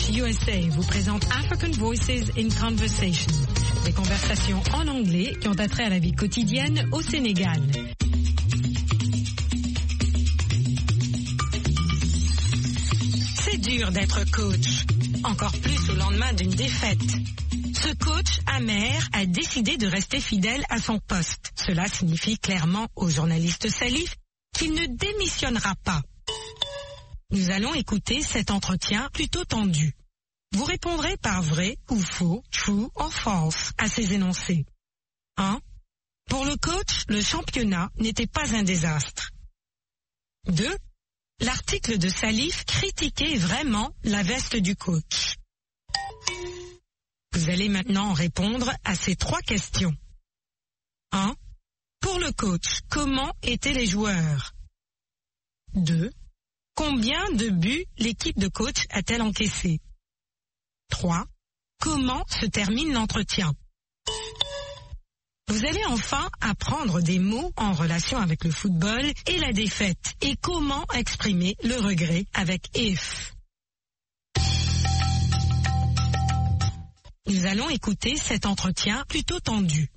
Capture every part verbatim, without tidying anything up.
Sports U S A vous présente African Voices in Conversation, des conversations en anglais qui ont attrait à la vie quotidienne au Sénégal. C'est dur d'être coach, encore plus au lendemain d'une défaite. Ce coach amer a décidé de rester fidèle à son poste. Cela signifie clairement au journaliste Salif qu'il ne démissionnera pas. Nous allons écouter cet entretien plutôt tendu. Vous répondrez par vrai ou faux, true or false à ces énoncés. un. Pour le coach, le championnat n'était pas un désastre. deux. L'article de Salif critiquait vraiment la veste du coach. Vous allez maintenant répondre à ces trois questions. un. Pour le coach, comment étaient les joueurs? deux. Combien de buts l'équipe de coach a-t-elle encaissé? trois. Comment se termine l'entretien? Vous allez enfin apprendre des mots en relation avec le football et la défaite et comment exprimer le regret avec if. Nous allons écouter cet entretien plutôt tendu.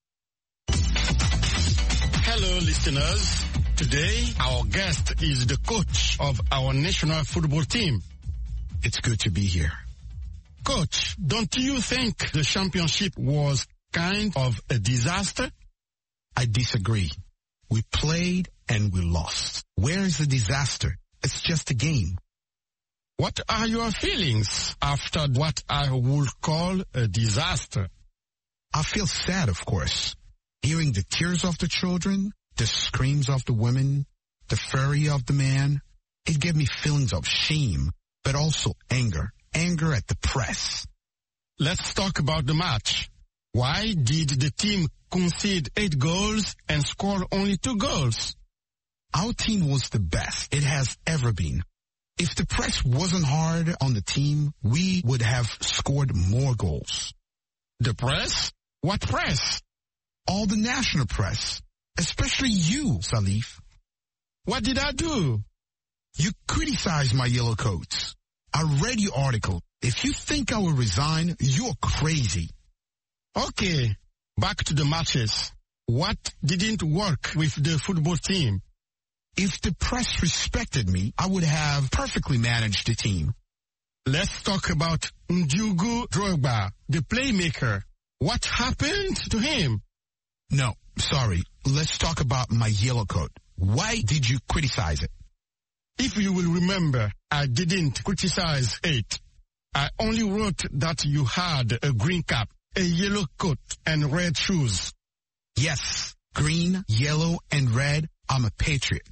Hello, listeners. Today, our guest is the coach of our national football team. It's good to be here. Coach, don't you think the championship was kind of a disaster? I disagree. We played and we lost. Where is the disaster? It's just a game. What are your feelings after what I would call a disaster? I feel sad, of course. Hearing the tears of the children, the screams of the women, the fury of the man, it gave me feelings of shame, but also anger. Anger at the press. Let's talk about the match. Why did the team concede eight goals and score only two goals? Our team was the best it has ever been. If the press wasn't hard on the team, we would have scored more goals. The press? What press? All the national press. Especially you, Salif. What did I do? You criticized my yellow coats. I read your article. If you think I will resign, you're crazy. Okay, back to the matches. What didn't work with the football team? If the press respected me, I would have perfectly managed the team. Let's talk about Ndiogu Drogba, the playmaker. What happened to him? No, sorry. Let's talk about my yellow coat. Why did you criticize it? If you will remember, I didn't criticize it. I only wrote that you had a green cap, a yellow coat, and red shoes. Yes, green, yellow, and red. I'm a patriot.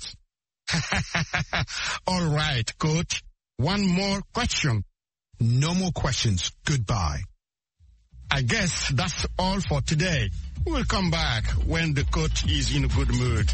All right, coach. One more question. No more questions. Goodbye. I guess that's all for today. We'll come back when the coach is in a good mood.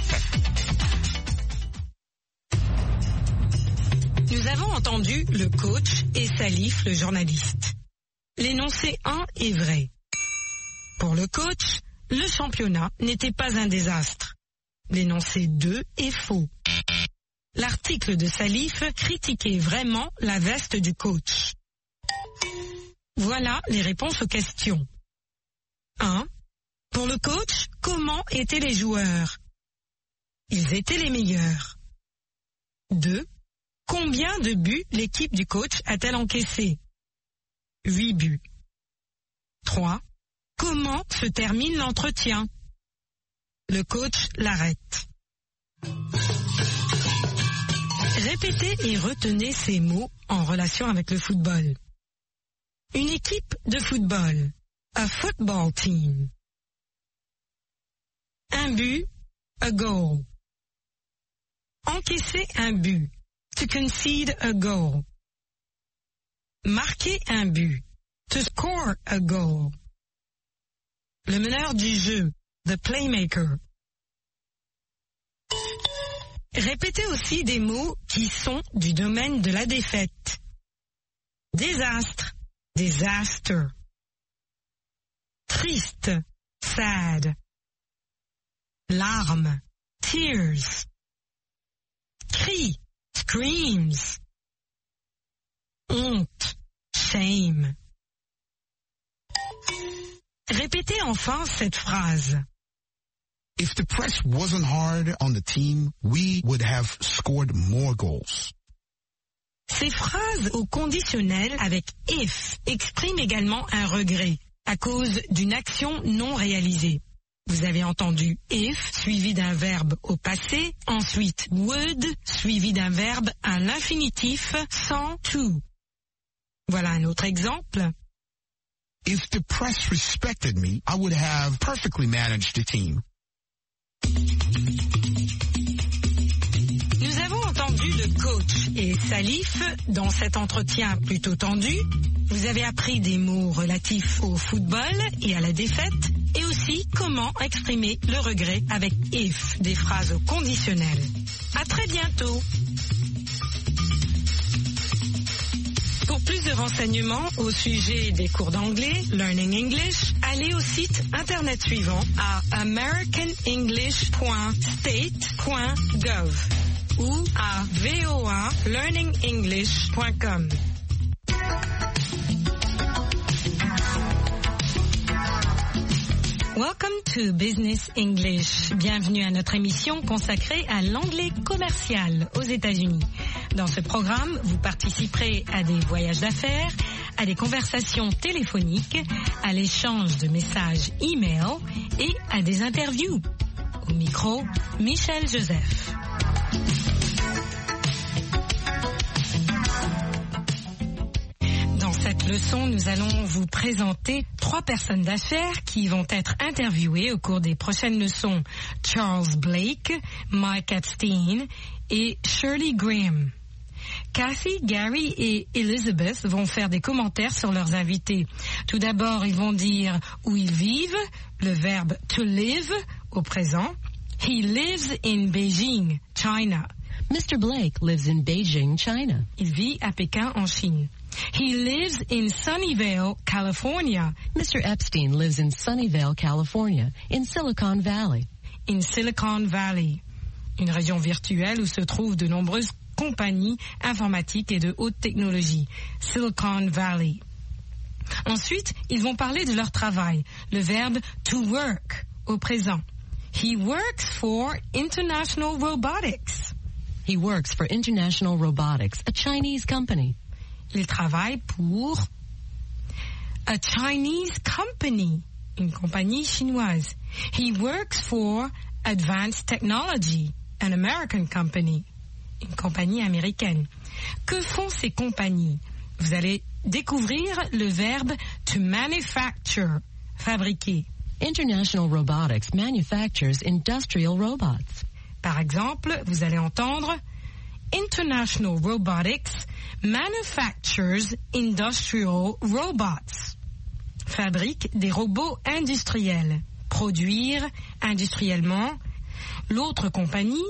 Nous avons entendu le coach et Salif, le journaliste. L'énoncé un est vrai. Pour le coach, le championnat n'était pas un désastre. L'énoncé deux est faux. L'article de Salif critiquait vraiment la veste du coach. Voilà les réponses aux questions. un. Pour le coach, comment étaient les joueurs? Ils étaient les meilleurs. deux. Combien de buts l'équipe du coach a-t-elle encaissé? huit buts. trois. Comment se termine l'entretien? Le coach l'arrête. Répétez et retenez ces mots en relation avec le football. Une équipe de football. A football team. Un but. A goal. Encaisser un but. To concede a goal. Marquer un but. To score a goal. Le meneur du jeu. The playmaker. Répétez aussi des mots qui sont du domaine de la défaite. Désastre. Disaster. Triste. Sad. Larmes. Tears. Cri. Screams. honte, shame. Répétez enfin cette phrase. If the press wasn't hard on the team, we would have scored more goals. Ces phrases au conditionnel avec if expriment également un regret à cause d'une action non réalisée. Vous avez entendu if suivi d'un verbe au passé, ensuite would suivi d'un verbe à l'infinitif sans to. Voilà un autre exemple. If the press respected me, I would have perfectly managed the team. Nous avons entendu le coach et Salif dans cet entretien plutôt tendu. Vous avez appris des mots relatifs au football et à la défaite et aussi comment exprimer le regret avec if, des phrases au conditionnel. À très bientôt. Pour plus de renseignements au sujet des cours d'anglais, Learning English, allez au site internet suivant à american english point state point gov ou à voa learning english point com. Welcome to Business English. Bienvenue à notre émission consacrée à l'anglais commercial aux États-Unis. Dans ce programme, vous participerez à des voyages d'affaires, à des conversations téléphoniques, à l'échange de messages e-mail et à des interviews. Au micro, Michel Joseph. Dans cette leçon, nous allons vous présenter trois personnes d'affaires qui vont être interviewées au cours des prochaines leçons. Charles Blake, Mike Epstein et Shirley Graham. Kathy, Gary et Elizabeth vont faire des commentaires sur leurs invités. Tout d'abord, ils vont dire où ils vivent, le verbe to live au présent. He lives in Beijing, China. Mister Blake lives in Beijing, China. Il vit à Pékin, en Chine. He lives in Sunnyvale, California. Mister Epstein lives in Sunnyvale, California, in Silicon Valley. In Silicon Valley, une région virtuelle où se trouvent de nombreuses compagnies informatiques et de haute technologie. Silicon Valley. Ensuite, ils vont parler de leur travail, le verbe to work au présent. He works for International Robotics. He works for International Robotics, a Chinese company. Il travaille pour a Chinese company, une compagnie chinoise. He works for Advanced Technology, an American company, une compagnie américaine. Que font ces compagnies? Vous allez découvrir le verbe to manufacture, fabriquer. International Robotics manufactures industrial robots. Par exemple, vous allez entendre International Robotics manufactures industrial robots. Fabrique des robots industriels. Produire industriellement. L'autre compagnie,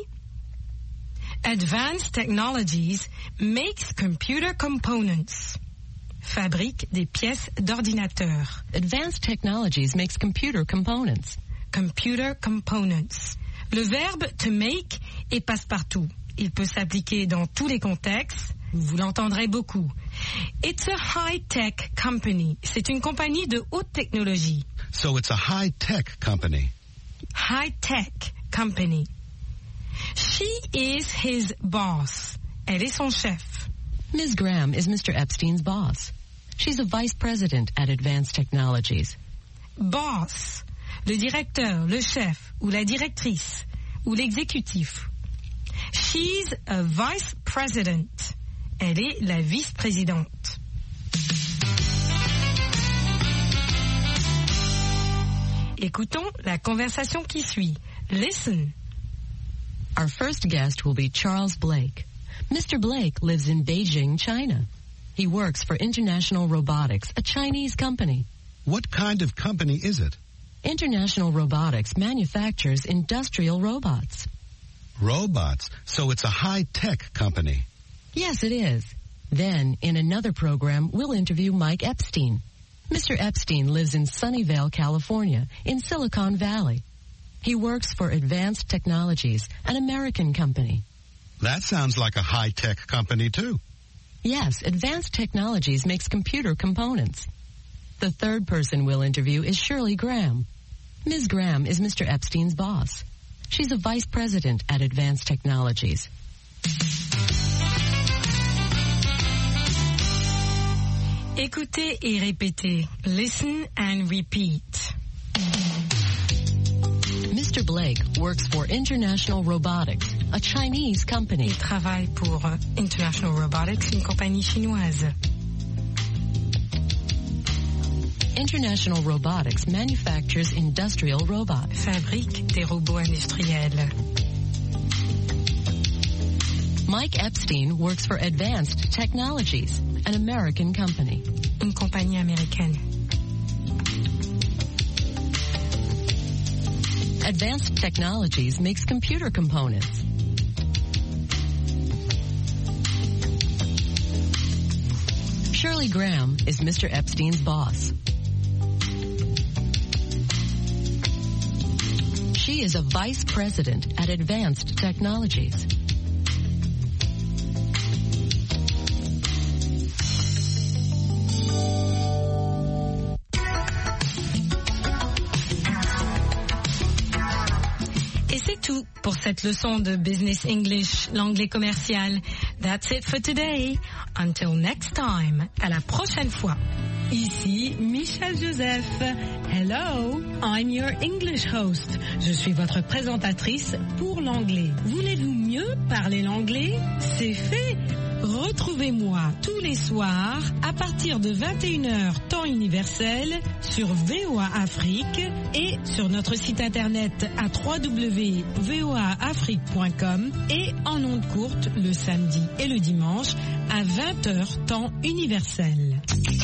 Advanced Technologies, makes computer components. Fabrique des pièces d'ordinateur. Advanced Technologies makes computer components. Computer components. Le verbe to make est passe-partout. Il peut s'appliquer dans tous les contextes. Vous l'entendrez beaucoup. It's a high-tech company. C'est une compagnie de haute technologie. So it's a high-tech company. High-tech company. She is his boss. Elle est son chef. Miz Graham is Mister Epstein's boss. She's a vice president at Advanced Technologies. Boss. Le directeur, le chef, ou la directrice, ou l'exécutif. She's a vice president. Elle est la vice-présidente. Écoutons la conversation qui suit. Listen. Our first guest will be Charles Blake. Mister Blake lives in Beijing, China. He works for International Robotics, a Chinese company. What kind of company is it? International Robotics manufactures industrial robots. Robots. So it's a high-tech company. Yes, it is. Then, in another program, we'll interview Mike Epstein. Mister Epstein lives in Sunnyvale, California, in Silicon Valley. He works for Advanced Technologies, an American company. That sounds like a high-tech company, too. Yes, Advanced Technologies makes computer components. The third person we'll interview is Shirley Graham. Miz Graham is Mister Epstein's boss. She's a vice president at Advanced Technologies. Écoutez et répétez. Listen and repeat. Mister Blake works for International Robotics, a Chinese company. Il travaille pour International Robotics, une compagnie chinoise. International Robotics manufactures industrial robots. Fabrique des robots industriels. Mike Epstein works for Advanced Technologies, an American company. Une compagnie américaine. Advanced Technologies makes computer components. Shirley Graham is Mister Epstein's boss. She is a vice president at Advanced Technologies. Pour cette leçon de Business English, l'anglais commercial. That's it for today. Until next time. À la prochaine fois. Ici Michel Joseph. Hello, I'm your English host. Je suis votre présentatrice pour l'anglais. Voulez-vous mieux parler l'anglais? C'est fait. Retrouvez-moi tous les soirs à partir de vingt et une heures temps universel sur V O A Afrique et sur notre site internet à w w w point v o a afrique point com et en ondes courtes le samedi et le dimanche à vingt heures temps universel.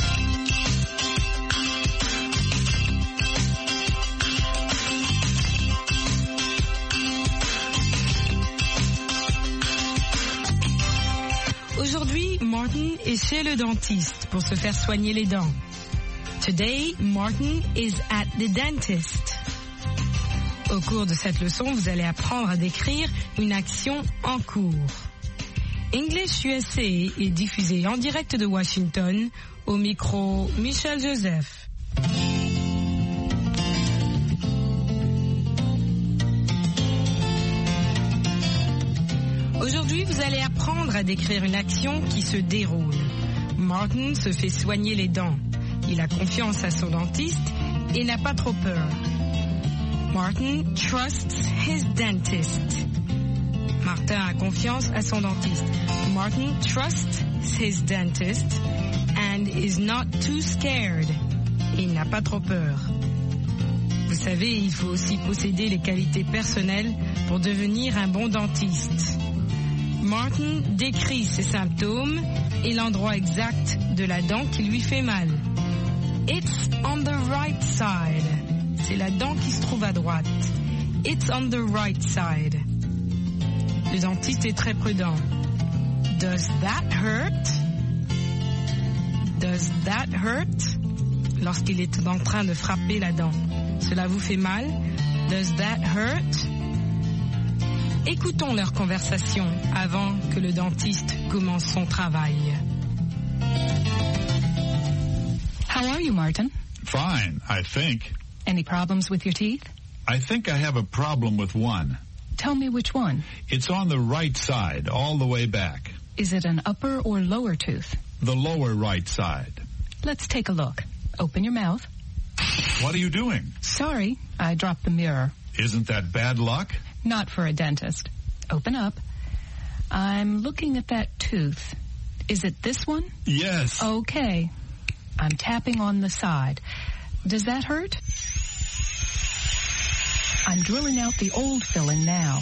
Aujourd'hui, Martin est chez le dentiste pour se faire soigner les dents. Today, Martin is at the dentist. Au cours de cette leçon, vous allez apprendre à décrire une action en cours. English U S A est diffusé en direct de Washington, au micro Michel Joseph. Aujourd'hui, vous allez apprendre à décrire une action qui se déroule. Martin se fait soigner les dents. Il a confiance à son dentiste et n'a pas trop peur. Martin trusts his dentist. Martin a confiance à son dentiste. Martin trusts his dentist and is not too scared. Et il n'a pas trop peur. Vous savez, il faut aussi posséder les qualités personnelles pour devenir un bon dentiste. Martin décrit ses symptômes et l'endroit exact de la dent qui lui fait mal. It's on the right side. C'est la dent qui se trouve à droite. It's on the right side. Le dentiste est très prudent. Does that hurt? Does that hurt? Lorsqu'il est en train de frapper la dent. Cela vous fait mal? Does that hurt? Écoutons leur conversation avant que le dentiste commence son travail. How are you, Martin? Fine, I think. Any problems with your teeth? I think I have a problem with one. Tell me which one. It's on the right side, all the way back. Is it an upper or lower tooth? The lower right side. Let's take a look. Open your mouth. What are you doing? Sorry, I dropped the mirror. Isn't that bad luck? Not for a dentist. Open up. I'm looking at that tooth. Is it this one? Yes. Okay. I'm tapping on the side. Does that hurt? I'm drilling out the old filling now.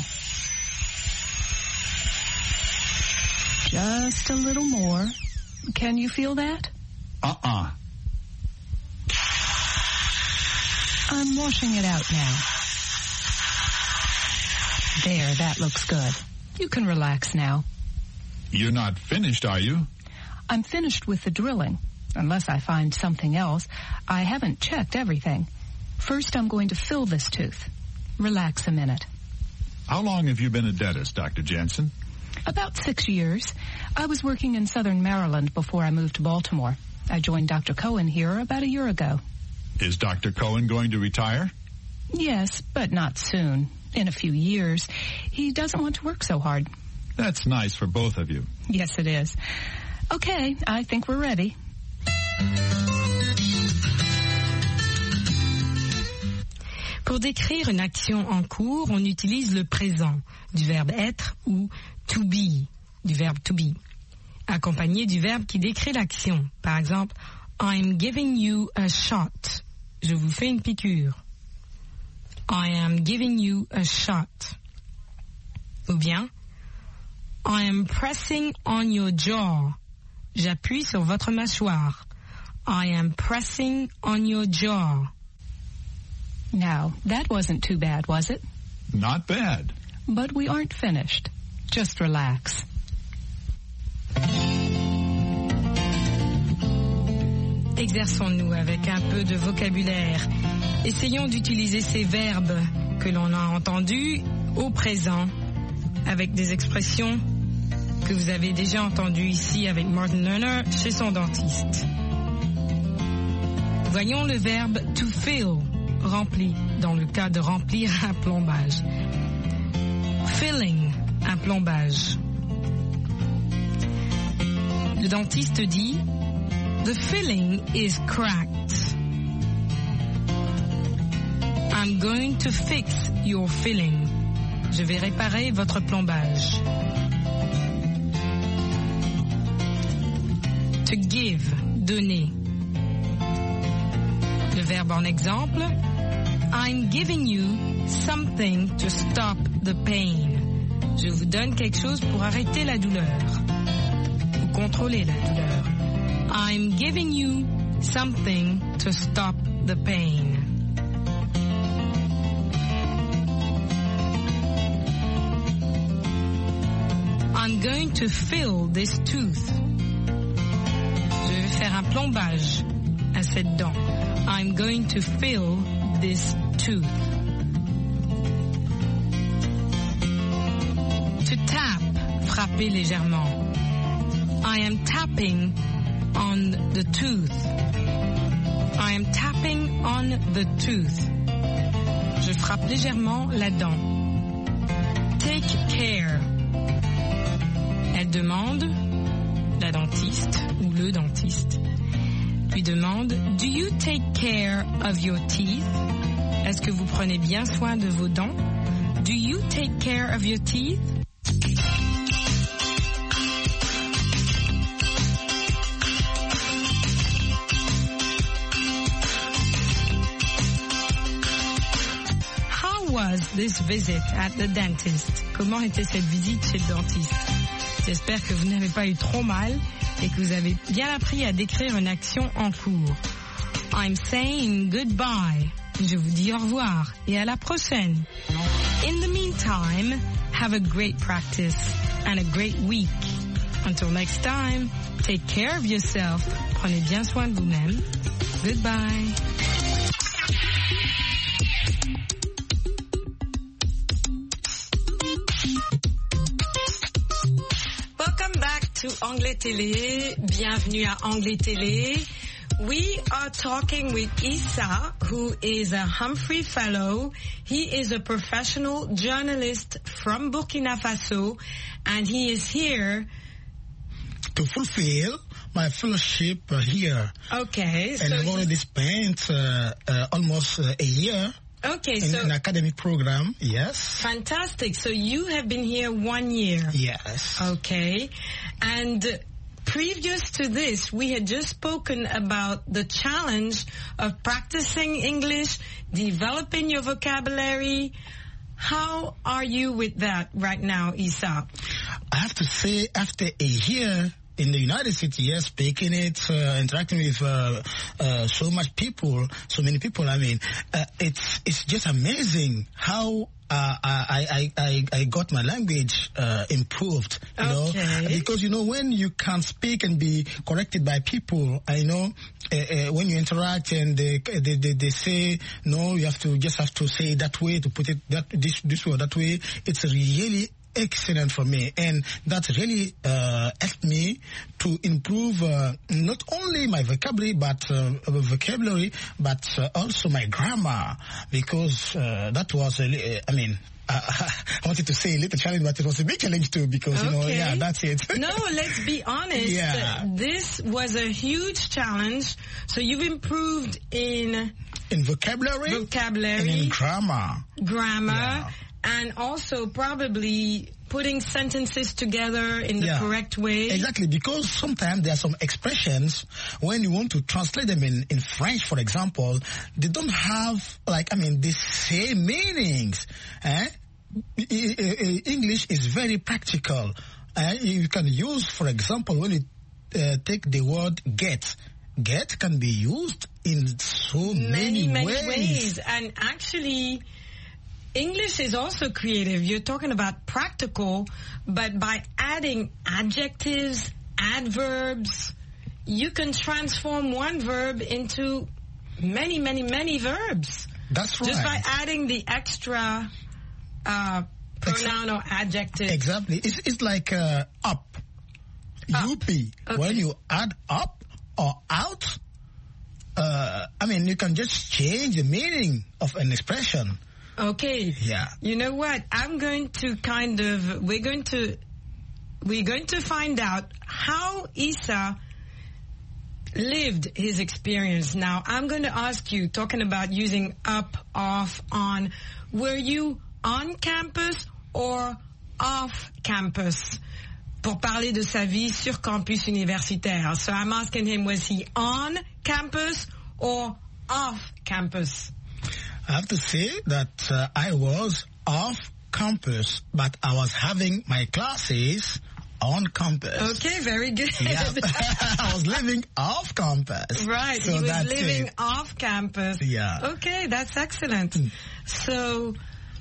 Just a little more. Can you feel that? Uh-uh. I'm washing it out now. There, that looks good. You can relax now. You're not finished, are you? I'm finished with the drilling. Unless I find something else. I haven't checked everything. First, I'm going to fill this tooth. Relax a minute. How long have you been a dentist, Doctor Jensen? About six years. I was working in southern Maryland before I moved to Baltimore. I joined Doctor Cohen here about a year ago. Is Doctor Cohen going to retire? Yes, but not soon. In a few years. He doesn't want to work so hard. That's nice for both of you. Yes, it is. Okay, I think we're ready. Pour décrire une action en cours, on utilise le présent du verbe être ou to be du verbe to be, accompagné du verbe qui décrit l'action. Par exemple, I'm giving you a shot. Je vous fais une piqûre. I am giving you a shot. Ou bien, I am pressing on your jaw. J'appuie sur votre mâchoire. I am pressing on your jaw. Now, that wasn't too bad, was it? Not bad. But we aren't finished. Just relax. Exerçons-nous avec un peu de vocabulaire. Essayons d'utiliser ces verbes que l'on a entendus au présent avec des expressions que vous avez déjà entendues ici avec Martin Lerner chez son dentiste. Voyons le verbe to fill, rempli, dans le cas de remplir un plombage. Filling, un plombage. Le dentiste dit The filling is cracked. I'm going to fix your filling. Je vais réparer votre plombage. To give, donner. Le verbe en exemple, I'm giving you something to stop the pain. Je vous donne quelque chose pour arrêter la douleur ou contrôler la douleur. I'm giving you something to stop the pain. I'm going to fill this tooth. Je vais faire un plombage à cette dent. I'm going to fill this tooth. To tap, frapper légèrement. I am tapping on the tooth. I am tapping on the tooth. Je frappe légèrement la dent. Take care. Elle demande, la dentiste ou le dentiste, lui demande, Do you take care of your teeth? Est-ce que vous prenez bien soin de vos dents? Do you take care of your teeth? How was this visit at the dentist? Comment était cette visite chez le dentiste? J'espère que vous n'avez pas eu trop mal et que vous avez bien appris à décrire une action en cours. I'm saying goodbye. Je vous dis au revoir et à la prochaine. In the meantime, have a great practice and a great week. Until next time, take care of yourself. Prenez bien soin de vous-même. Goodbye. To Anglais Télé, bienvenue à Anglais Télé. We are talking with Issa, who is a Humphrey Fellow. He is a professional journalist from Burkina Faso, and he is here to fulfill my fellowship uh, here. Okay. And so I've already spent uh, uh, almost uh, a year okay, in so an academic program, yes. Fantastic. So you have been here one year. Yes. Okay. And previous to this, we had just spoken about the challenge of practicing English, developing your vocabulary. How are you with that right now, Issa? I have to say, after a year in the United States, yes, speaking it, uh, interacting with uh, uh, so much people, so many people, I mean, uh, it's it's just amazing how Uh, I, I, I, I got my language uh, improved, you okay. know, because, you know, when you can speak and be corrected by people, I know uh, uh, when you interact and they, they, they, they say, no, you have to just have to say that way, to put it that this, this way or that way, it's really excellent for me, and that really uh, helped me to improve uh, not only my vocabulary, but uh, vocabulary, but uh, also my grammar, because uh, that was, a, I mean, uh, I wanted to say a little challenge, but it was a big challenge too, because, okay. you know, yeah, that's it. No, let's be honest. Yeah. This was a huge challenge. So you've improved in... In vocabulary. Vocabulary. And in grammar. Grammar. Yeah. And also probably putting sentences together in the yeah. correct way. Exactly, because sometimes there are some expressions, when you want to translate them in, in French, for example, they don't have, like, I mean, the same meanings. Eh? English is very practical. Eh? You can use, for example, when you uh, take the word get, get can be used in so many, many, many ways. ways. And actually, English is also creative. You're talking about practical, but by adding adjectives, adverbs, you can transform one verb into many, many, many verbs. That's right. Just by adding the extra uh, pronoun or adjective. Exactly. It's, it's like uh, up. Up. U P. Okay. When you add up or out, uh, I mean, you can just change the meaning of an expression. Okay. Yeah. You know what? I'm going to kind of, we're going to, we're going to find out how Issa lived his experience. Now, I'm going to ask you, talking about using up, off, on, were you on campus or off campus? Pour parler de sa vie sur campus universitaire. So I'm asking him, was he on campus or off campus? I have to say that uh, I was off campus, but I was having my classes on campus. Okay, very good. Yeah. I was living off campus. Right, so he was that's living it. off campus. Yeah. Okay, that's excellent. Mm. So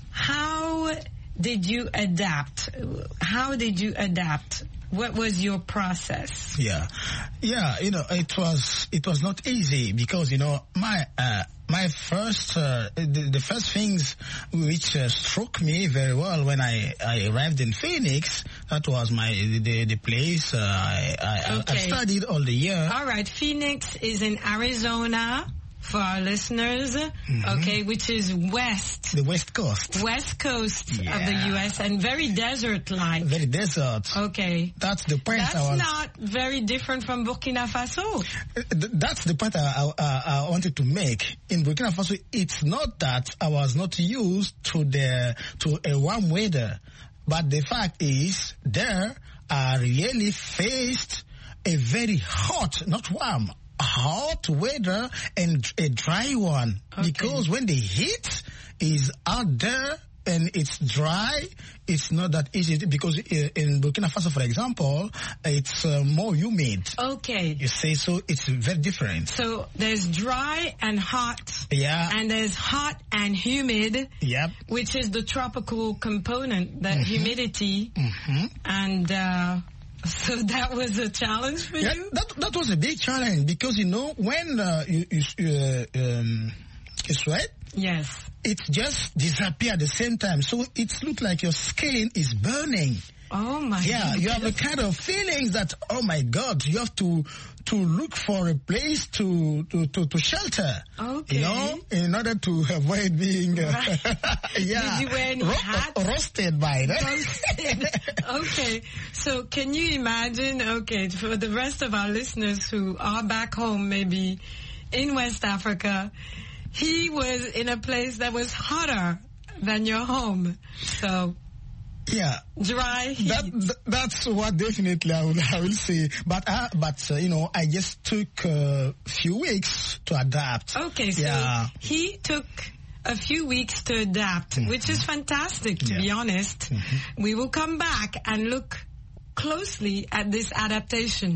how did you adapt? How did you adapt? What was your process? Yeah, yeah. You know, it was it was not easy because you know my uh, my first uh, the, the first things which uh, struck me very well when I, I arrived in Phoenix. That was my the the place uh, I I, Okay. I studied all the year. All right, Phoenix is in Arizona for our listeners. Mm-hmm. Okay, which is west. The West Coast. West Coast Yeah. of the U S and very desert-like. Very desert. Okay. That's the point. That's I was, not very different from Burkina Faso. Th- That's the point I, I, I wanted to make. In Burkina Faso, it's not that I was not used to the to a warm weather, but the fact is, there I really faced a very hot, not warm, hot weather and a dry one. Okay. Because when the heat is out there and it's dry, it's not that easy, because in Burkina Faso, for example, it's uh, more humid. Okay. You say, so it's very different. So there's dry and hot. Yeah. And there's hot and humid. Yep. Which is the tropical component, the Mm-hmm. humidity. Mm-hmm. And uh, so that was a challenge for Yeah, you? that that was a big challenge, because you know when uh, you you, uh, um, you sweat, Yes. it just disappears at the same time. So it looks like your skin is burning. Oh my Yeah, you have a kind of feelings that, oh my God, you have to to look for a place to to to, to shelter. Okay. You know, in order to avoid being uh, Right. yeah, Did you wear any ro- hats? roasted by that. Roasted. Okay, so can you imagine, okay, for the rest of our listeners who are back home, maybe in West Africa, he was in a place that was hotter than your home. So, Yeah. dry heat. That, th- that's what definitely I will, I will say. But, uh, but uh, you know, I just took a few weeks to adapt. Okay, so Yeah. he took a few weeks to adapt, Mm-hmm. which is fantastic, to Yeah. be honest. Mm-hmm. We will come back and look closely at this adaptation.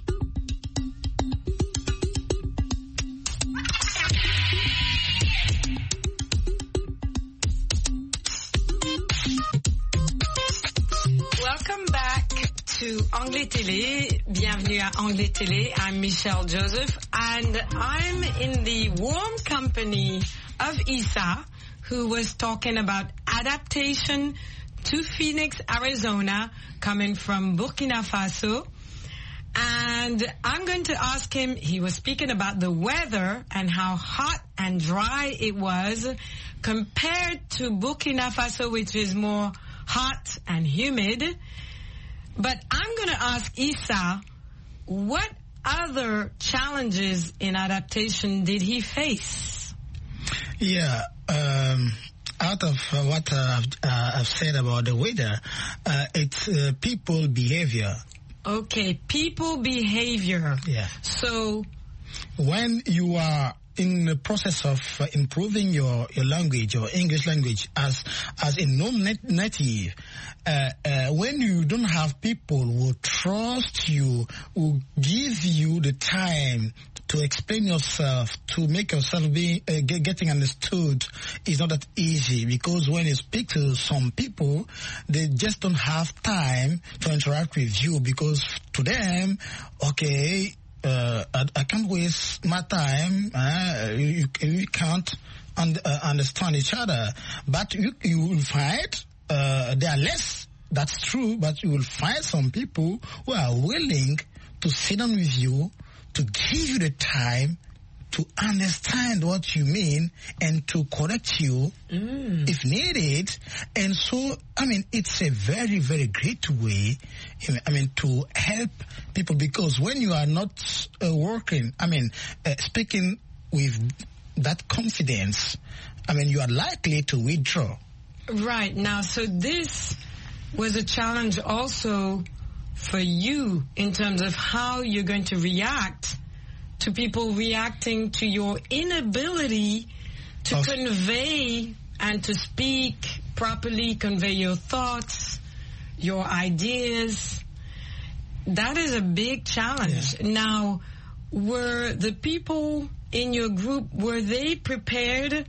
Welcome back to Anglais Télé. Bienvenue à Anglais Télé. I'm Michelle Joseph, and I'm in the warm company of Issa, who was talking about adaptation to Phoenix, Arizona, coming from Burkina Faso. And I'm going to ask him, he was speaking about the weather and how hot and dry it was compared to Burkina Faso, which is more hot and humid. But I'm going to ask Issa, what other challenges in adaptation did he face? Yeah, um, out of uh, what uh, I've, uh, I've said about the weather, uh, it's uh, people behavior. Okay, people behavior. Yeah. So, when you are in the process of uh, improving your, your language, your English language, as as a non-native, uh, uh, when you don't have people who trust you, who give you the time to explain yourself, to make yourself be uh, get, getting understood, is not that easy, because when you speak to some people, they just don't have time to interact with you, because to them, okay, uh, I, I can't waste my time, uh, you, you can't un- uh, understand each other, but you, you will find uh, there are less, that's true, but you will find some people who are willing to sit down with you, to give you the time to understand what you mean and to correct you mm. if needed. And so, I mean, it's a very, very great way, I mean, to help people, because when you are not uh, working, I mean, uh, speaking with that confidence, I mean, you are likely to withdraw. Right. Now, so this was a challenge also for you in terms of how you're going to react to people reacting to your inability to oh. convey and to speak properly, convey your thoughts, your ideas. That is a big challenge. Yeah. Now, were the people in your group, were they prepared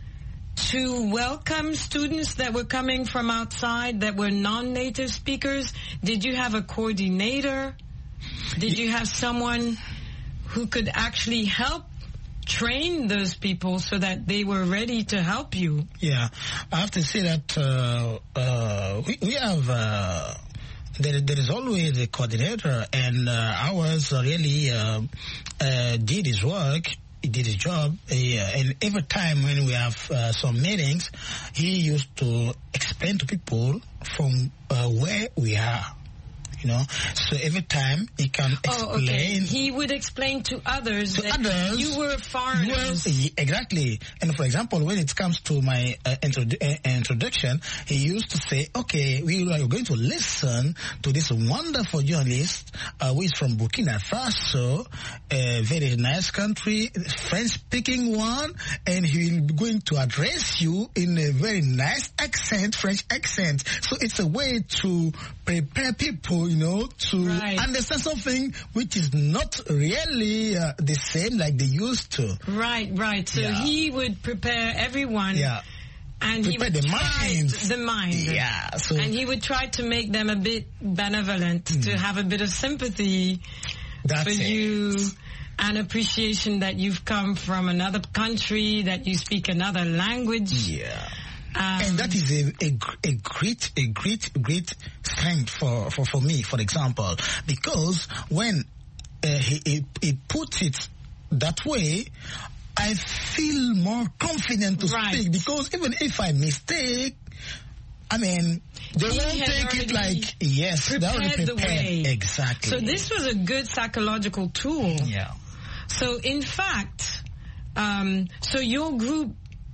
to welcome students that were coming from outside that were non-native speakers? Did you have a coordinator? Did you have someone who could actually help train those people so that they were ready to help you? Yeah, I have to say that uh, uh, we, we have, uh, there, there is always a coordinator, and uh, ours really uh, uh, did his work. He did his job, uh, and every time when we have uh, some meetings, he used to explain to people from uh, where we are. You know, so every time he can explain. Oh, okay. He would explain to others to that others, you were foreigners. Well, exactly. And for example, when it comes to my uh, introdu- uh, introduction, he used to say, okay, we are going to listen to this wonderful journalist uh, who is from Burkina Faso, a very nice country, French-speaking one, and he will be going to address you in a very nice accent, French accent. So it's a way to prepare people, you know, to right. understand something which is not really uh, the same like they used to. Right, right. So yeah. he would prepare everyone. Yeah. And prepare he would the try mind. The mind. Yeah. So and he would try to make them a bit benevolent, mm. to have a bit of sympathy That's for it. you, and appreciation that you've come from another country, that you speak another language. Yeah. Um, and that is a, a, a great, a great, great strength for, for, for me, for example, because when uh, he, he, he puts it that way, I feel more confident to right. speak, because even if I mistake, I mean, they he won't take it like, yes, they already prepared. The way. Exactly. So this was a good psychological tool. Yeah. So in fact, um, so your group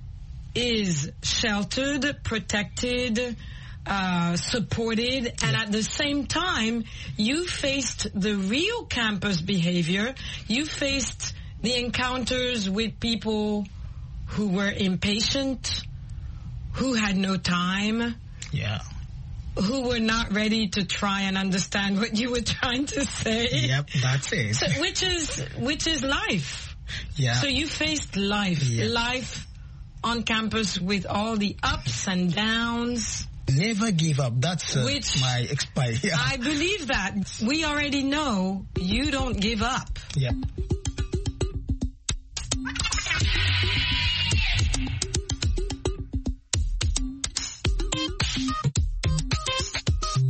is sheltered, protected, uh, supported, and yeah. at the same time, you faced the real campus behavior. You faced the encounters with people who were impatient, who had no time, yeah, who were not ready to try and understand what you were trying to say. Yep, that's it. So, which is which is life. Yeah. So you faced life, yeah. life on campus with all the ups and downs. Never give up. That's uh, Which my expire. Yeah. I believe that. We already know you don't give up. Yeah.